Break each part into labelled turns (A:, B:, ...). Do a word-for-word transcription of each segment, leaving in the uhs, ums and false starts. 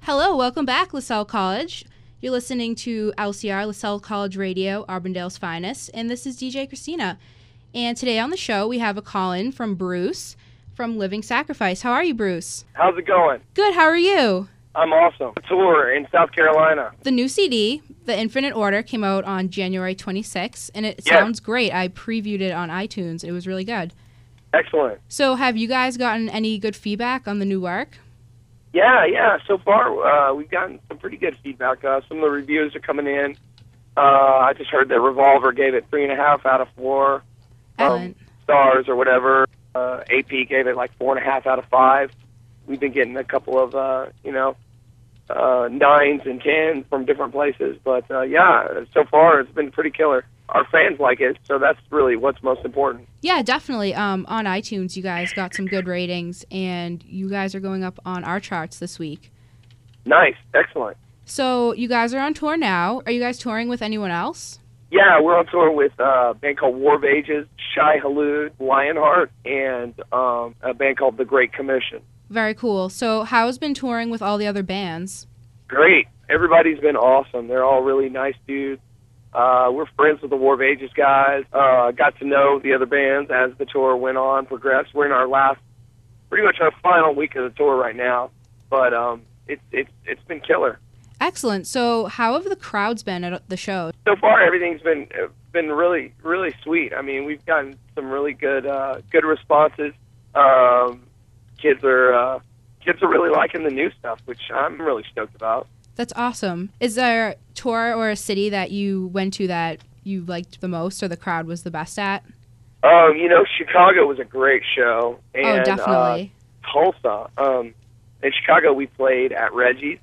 A: Hello, welcome back, LaSalle College. You're listening to L C R, LaSalle College Radio, Auburndale's finest, and this is D J Christina. And today on the show, we have a call-in from Bruce from Living Sacrifice. How are you, Bruce?
B: How's it going?
A: Good, how are you?
B: I'm awesome. Tour in South Carolina.
A: The new C D, The Infinite Order, came out on January twenty-sixth, and it
B: Yes.
A: sounds great. I previewed it on iTunes. It was really good.
B: Excellent.
A: So have you guys gotten any good feedback on the new work?
B: Yeah, yeah. So far, uh, we've gotten some pretty good feedback. Uh, some of the reviews are coming in. Uh, I just heard that Revolver gave it three and a half out of four um,
A: Excellent.
B: stars or whatever. Uh, A P gave it like four and a half out of five. We've been getting a couple of, uh, you know, uh, nines and tens from different places. But, uh, yeah, so far it's been pretty killer. Our fans like it, so that's really what's most important.
A: Yeah, definitely. Um, on iTunes, you guys got some good ratings, and you guys are going up on our charts this week.
B: Nice. Excellent.
A: So you guys are on tour now. Are you guys touring with anyone else?
B: Yeah, we're on tour with uh, a band called War of Ages, Shai Hulud, Lionheart, and um, a band called The Great Commission.
A: Very cool. So how's been touring with all the other bands?
B: Great. Everybody's been awesome. They're all really nice dudes. Uh, we're friends with the War of Ages guys. Uh, got to know the other bands as the tour went on, progressed. We're in our last, pretty much our final week of the tour right now. But um, it's it's it's been killer.
A: Excellent. So how have the crowds been at the show?
B: So far, everything's been been really really sweet. I mean, we've gotten some really good uh, good responses. Um, kids are uh, kids are really liking the new stuff, which I'm really stoked about.
A: That's awesome. Is there a tour or a city that you went to that you liked the most or the crowd was the best at?
B: Um, you know, Chicago was a great show. And,
A: oh, definitely.
B: Uh, Tulsa. Um, in Chicago, we played at Reggie's,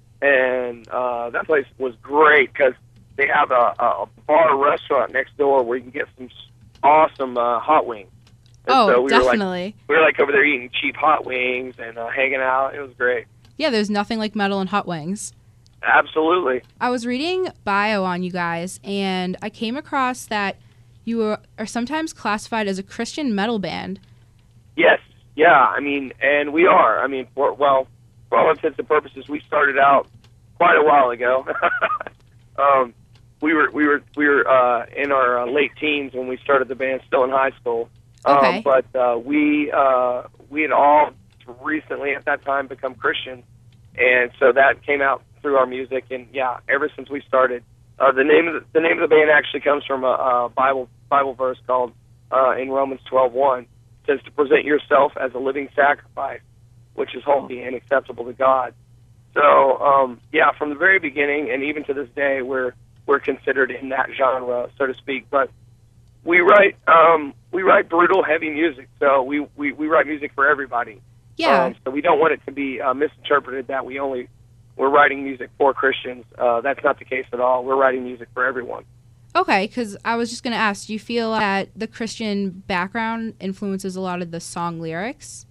B: and uh, that place was great because they have a, a bar restaurant next door where you can get some awesome uh, hot wings. And
A: oh,
B: so we
A: definitely.
B: Were like, we were like over there eating cheap hot wings and uh, hanging out. It was great.
A: Yeah, there's nothing like metal and hot wings.
B: Absolutely.
A: I was reading bio on you guys, and I came across that you are, are sometimes classified as a Christian metal band.
B: Yes, yeah, I mean, and we are. I mean, for, well, for all intents and purposes, we started out quite a while ago. um, we were we were we were uh, in our uh, late teens when we started the band, still in high school.
A: Okay.
B: Um, but uh, we uh, we had all recently at that time become Christians, and so that came out through our music. And yeah, ever since we started, uh, the name of the, the name of the band actually comes from a, a Bible Bible verse called uh, in Romans twelve one. It says to present yourself as a living sacrifice, which is holy and acceptable to God. So um, yeah, from the very beginning and even to this day, we're we're considered in that genre, so to speak. But we write um, we write brutal, heavy music. So we, we, we write music for everybody.
A: Yeah.
B: Um, so we don't want it to be uh, misinterpreted that we only we're writing music for Christians. Uh, that's not the case at all. We're writing music for everyone.
A: Okay, because I was just going to ask, do you feel that the Christian background influences a lot of the song lyrics?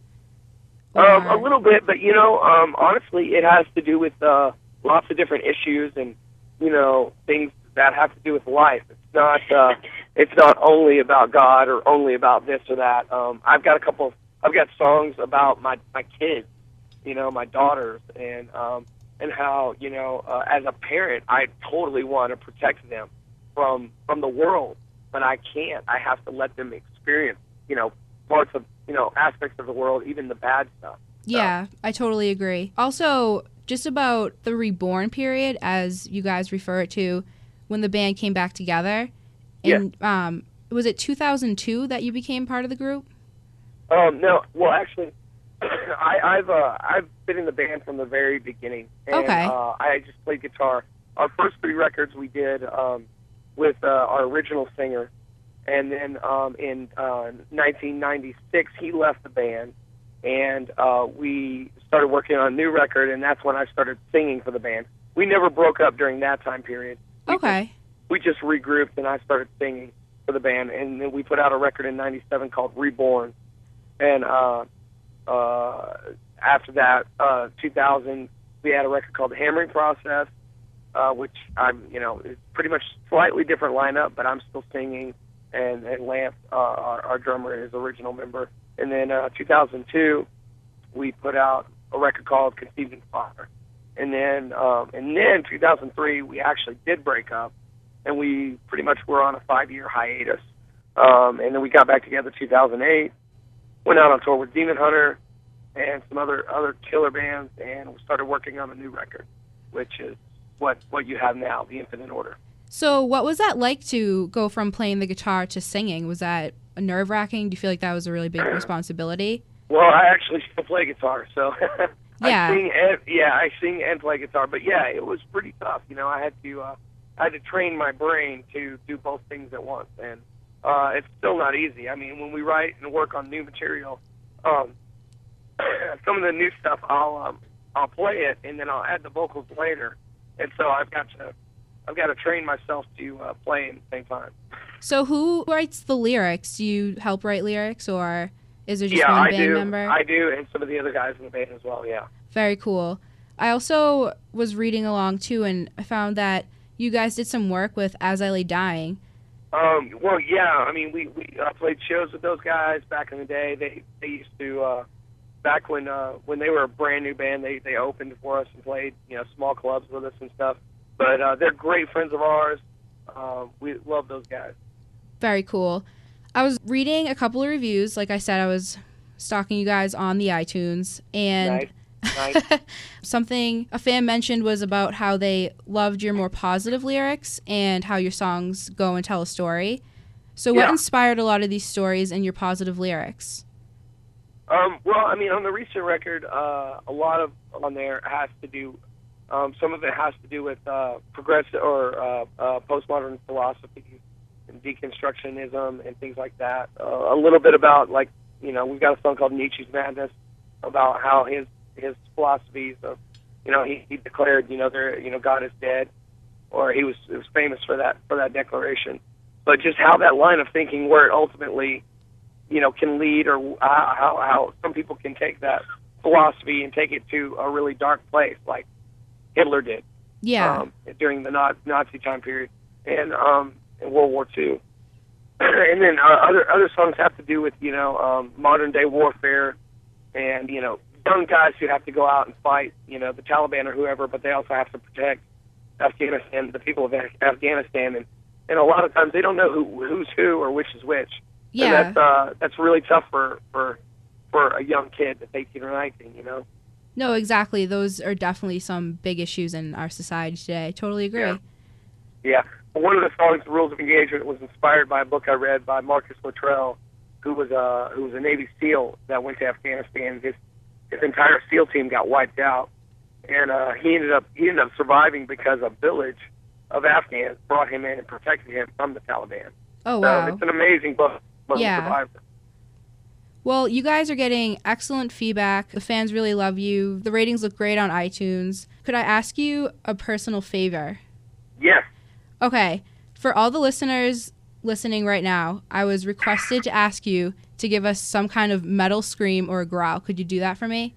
B: Um, a little bit, but, you know, um, honestly, it has to do with uh, lots of different issues and, you know, things that have to do with life. It's not uh, it's not only about God or only about this or that. Um, I've got a couple, I've got songs about my, my kids, you know, my daughters, and um, and how, you know, uh, as a parent, I totally want to protect them from from the world, but I can't. I have to let them experience, you know, parts of, you know, aspects of the world, even the bad stuff.
A: Yeah, I totally agree. Also, just about the reborn period, as you guys refer it to, when the band came back together. And
B: yeah.
A: um, was it two thousand two that you became part of the group?
B: Um, no, well, actually, I, I've uh, I've been in the band from the very beginning. And,
A: Okay.
B: Uh, I just played guitar. Our first three records we did um, with uh, our original singer, and then um, in uh, nineteen ninety-six he left the band, and uh, we started working on a new record, and that's when I started singing for the band. We never broke up during that time period. We
A: Okay.
B: Just, we just regrouped, and I started singing for the band, and then we put out a record in ninety-seven called Reborn. And uh, uh, after that, uh, two thousand, we had a record called The Hammering Process, uh, which I'm, you know, is pretty much slightly different lineup, but I'm still singing, and, and Lance, uh, our, our drummer, is original member. And then uh, two thousand two, we put out a record called Conceived in Fire. And then, um, and then two thousand three, we actually did break up, and we pretty much were on a five-year hiatus. Um, and then we got back together two thousand eight, went out on tour with Demon Hunter and some other other killer bands, and we started working on a new record, which is what what you have now, The Infinite Order.
A: So what was that like to go from playing the guitar to singing? Was that nerve-wracking? Do you feel like that was a really big responsibility?
B: Well, I actually still play guitar, so
A: yeah,
B: I sing and, yeah, I sing and play guitar. But yeah, it was pretty tough. You know, I had to uh, I had to train my brain to do both things at once, and uh, it's still not easy. I mean, when we write and work on new material, um, some of the new stuff I'll um, I'll play it and then I'll add the vocals later, and so I've got to I've got to train myself to uh, play at the same time.
A: So who writes the lyrics? Do you help write lyrics, or is there just
B: yeah,
A: one
B: I
A: band
B: do.
A: member?
B: I do, and some of the other guys in the band as well, yeah.
A: Very cool. I also was reading along, too, and I found that you guys did some work with As I Lay Dying.
B: Um, well, yeah, I mean, we, we uh, played shows with those guys back in the day. They they used to, uh, back when uh, when they were a brand new band, they, they opened for us and played, you know, small clubs with us and stuff. But uh, they're great friends of ours. Um, we love those guys.
A: Very cool. I was reading a couple of reviews. Like I said, I was stalking you guys on the iTunes. And
B: nice. Nice.
A: something a fan mentioned was about how they loved your more positive lyrics and how your songs go and tell a story. So what
B: yeah.
A: inspired a lot of these stories and your positive lyrics?
B: Um, well, I mean, on the recent record, uh, a lot of on there has to do Um, some of it has to do with uh, progressive or uh, uh, postmodern philosophy and deconstructionism and things like that. Uh, a little bit about, like, you know, we've got a song called Nietzsche's Madness about how his his philosophies of, you know, he, he declared, you know, there, you know, God is dead, or he was it was famous for that for that declaration. But just how that line of thinking, where it ultimately, you know, can lead, or how how, how some people can take that philosophy and take it to a really dark place, like Hitler did,
A: yeah,
B: um, during the Nazi time period, and um, in World War Two. And then uh, other other songs have to do with, you know, um, modern day warfare, and, you know, young guys who have to go out and fight, you know, the Taliban or whoever, but they also have to protect Afghanistan, the people of Af- Afghanistan, and and a lot of times they don't know who who's who or which is which.
A: Yeah,
B: and that's uh, that's really tough for for for a young kid that's eighteen or nineteen, you know.
A: No, exactly. Those are definitely some big issues in our society today. I totally agree.
B: Yeah. yeah. One of the songs, The Rules of Engagement, was inspired by a book I read by Marcus Luttrell, who was a who was a Navy SEAL that went to Afghanistan. His his entire SEAL team got wiped out, and uh, he ended up he ended up surviving because a village of Afghans brought him in and protected him from the Taliban.
A: Oh wow!
B: So it's an amazing book.
A: Yeah.
B: Survivor.
A: Well, you guys are getting excellent feedback. The fans really love you. The ratings look great on iTunes. Could I ask you a personal favor?
B: Yes.
A: Okay. For all the listeners listening right now, I was requested to ask you to give us some kind of metal scream or a growl. Could you do that for me?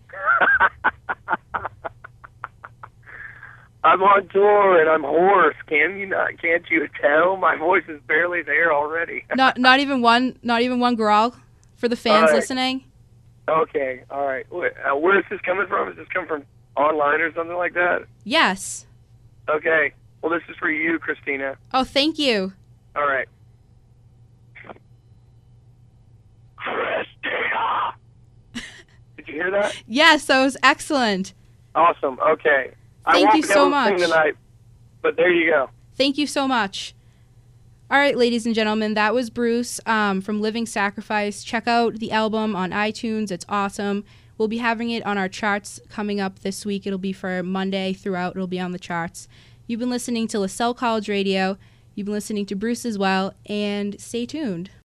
B: I'm on tour and I'm hoarse. Can you not? Can't you tell? My voice is barely there already.
A: not not even one. Not even one growl for the fans
B: right.
A: listening.
B: Okay. All right. Uh, where is this coming from? Is this coming from online or something like that?
A: Yes.
B: Okay. Well, this is for you, Christina.
A: Oh, thank you.
B: All right. Christina! Did you hear that?
A: Yes, that was excellent.
B: Awesome. Okay.
A: Thank
B: I won't
A: you
B: be
A: so
B: able to
A: much.
B: sing tonight, but there you go.
A: Thank you so much. All right, ladies and gentlemen, that was Bruce um, from Living Sacrifice. Check out the album on iTunes. It's awesome. We'll be having it on our charts coming up this week. It'll be for Monday throughout. It'll be on the charts. You've been listening to LaSalle College Radio. You've been listening to Bruce as well, and stay tuned.